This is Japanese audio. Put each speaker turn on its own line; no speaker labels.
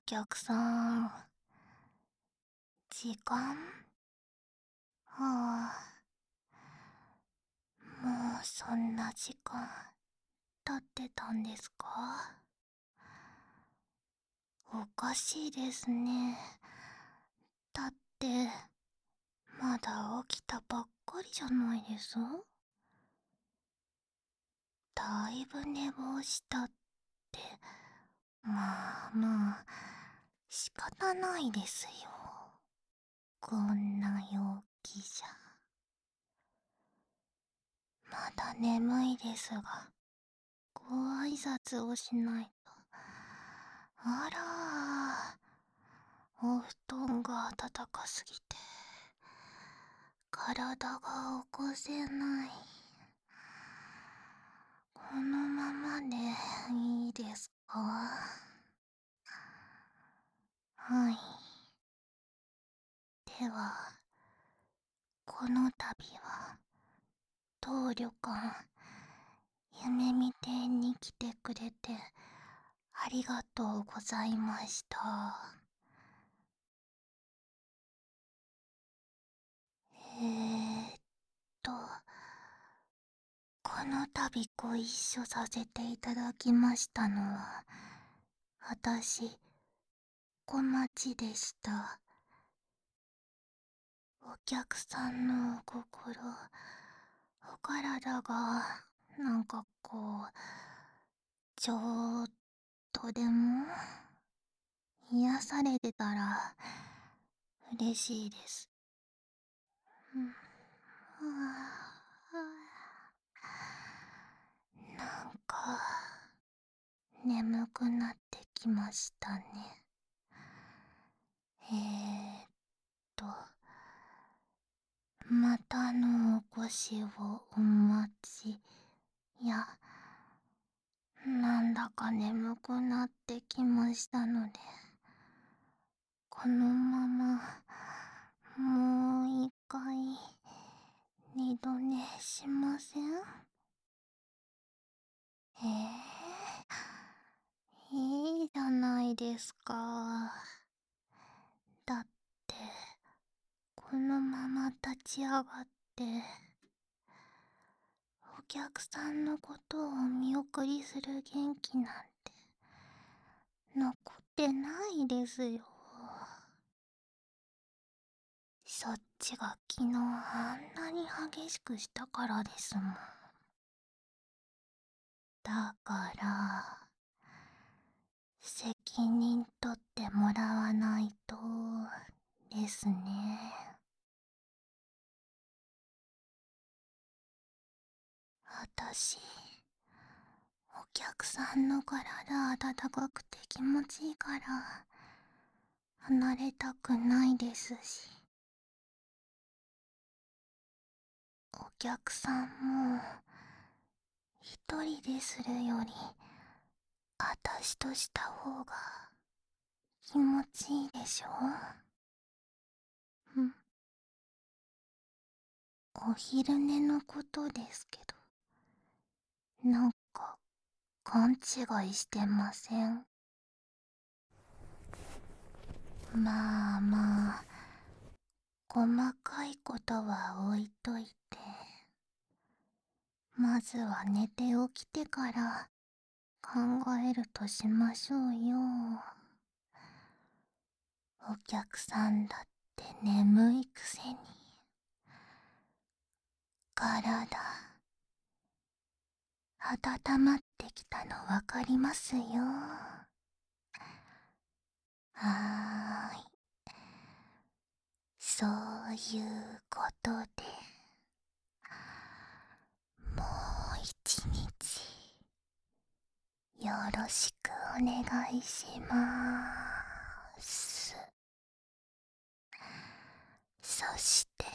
客さん、時間はもうそんな時間経ってたんですか？おかしいですね。だって、まだ起きたばっかりじゃないです？だいぶ寝坊したって、まあまあ、仕方ないですよ。こんな陽気じゃ。まだ眠いですが、ご挨拶をしないと。あらー、お布団が暖かすぎて、体が起こせない。このままでいいですか？はい。では、この度は、当旅館、夢見亭に来てくれて、ありがとうございました。えーっと、この度ご一緒させていただきましたのは、私、小町でした。お客さんのお心、お体が、なんかこう、ちょっとでも、癒されてたら、嬉しいです。うん、なんか、眠くなってきましたね。えーっと、またのお越しをお待ち。いや、なんだか眠くなってきましたので、このまま、もう一回、二度寝しません？いいじゃないですか。だって、このまま立ち上がって、お客さんのことをお見送りする元気なんて、残ってないですよ。そっちが昨日あんなに激しくしたからですもん。だから、責任取ってもらわないと、ですね。私、お客さんの体温かくて気持ちいいから、離れたくないですし、お客さんも、一人でするより、あたしとした方が気持ちいいでしょ？うん。お昼寝のことですけど、なんか勘違いしてません？まあまあ、細かいことは置いといて、まずは寝て起きてから考えるとしましょうよ。お客さんだって眠いくせに。体、温まってきたのわかりますよ。はーい。そういうことで、もう一日、よろしくお願いしまーす。そして、